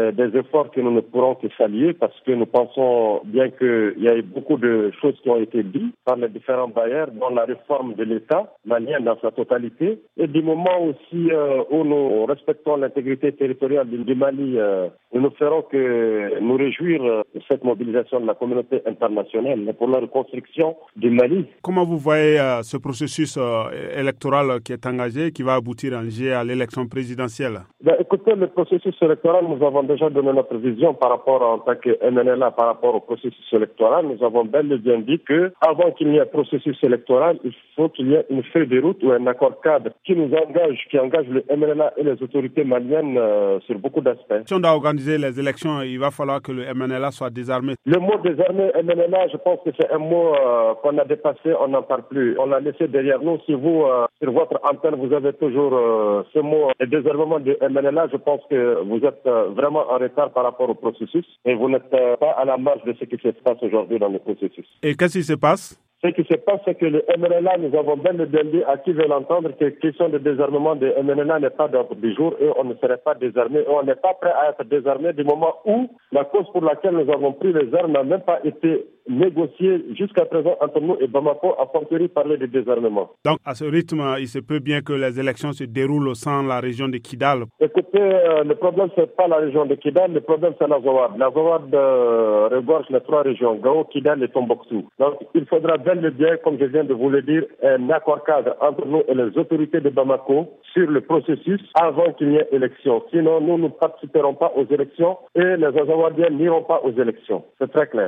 des efforts que nous ne pourrons que saluer parce que nous pensons bien qu'il y a eu beaucoup de choses qui ont été dites par les différents bailleurs dans la réforme de l'État malien dans sa totalité. Et du moment aussi où nous respectons l'intégrité territoriale du Mali, nous ne ferons que nous réjouir de cette mobilisation de la communauté internationale pour la reconstruction du Mali. Comment vous voyez ce processus électoral qui est engagé, qui va aboutir en juillet à l'élection présidentielle? Écoutez, le processus électoral, nous avons déjà donné notre vision par rapport en tant que MNLA, par rapport au processus électoral. Nous avons bel et bien dit que avant qu'il y ait un processus électoral, il faut qu'il y ait une feuille de route ou un accord cadre qui nous engage, qui engage le MNLA et les autorités maliennes sur beaucoup d'aspects. Si on doit organiser les élections, il va falloir que le MNLA soit désarmé. Le mot désarmé MNLA, je pense que c'est un mot qu'on a dépassé, on n'en parle plus. On l'a laissé derrière nous. Si vous, sur votre antenne, vous avez toujours ce mot, le désarmement de MNLA, je pense que vous êtes vraiment en retard par rapport au processus et vous n'êtes pas à la marge de ce qui se passe aujourd'hui dans le processus. Et qu'est-ce qui se passe? Ce qui se passe, c'est que le MNLA, nous avons bien dit à qui veut l'entendre que la question de désarmement de MNLA n'est pas d'ordre du jour et on ne serait pas désarmé et on n'est pas prêt à être désarmé du moment où la cause pour laquelle nous avons pris les armes n'a même pas été négociée jusqu'à présent entre nous et Bamako, à fortiori parler de désarmement. Donc, à ce rythme, il se peut bien que les élections se déroulent sans la région de Kidal. Écoutez, le problème, c'est pas la région de Kidal, le problème, c'est la Zawad. La Zawad regorge les trois régions, Gao, Kidal et Tombouctou. Donc, il faudra bel et bien, comme je viens de vous le dire, un accord cadre entre nous et les autorités de Bamako sur le processus avant qu'il y ait élection. Sinon, nous ne participerons pas aux élections et les Azawadiens n'iront pas aux élections. C'est très clair.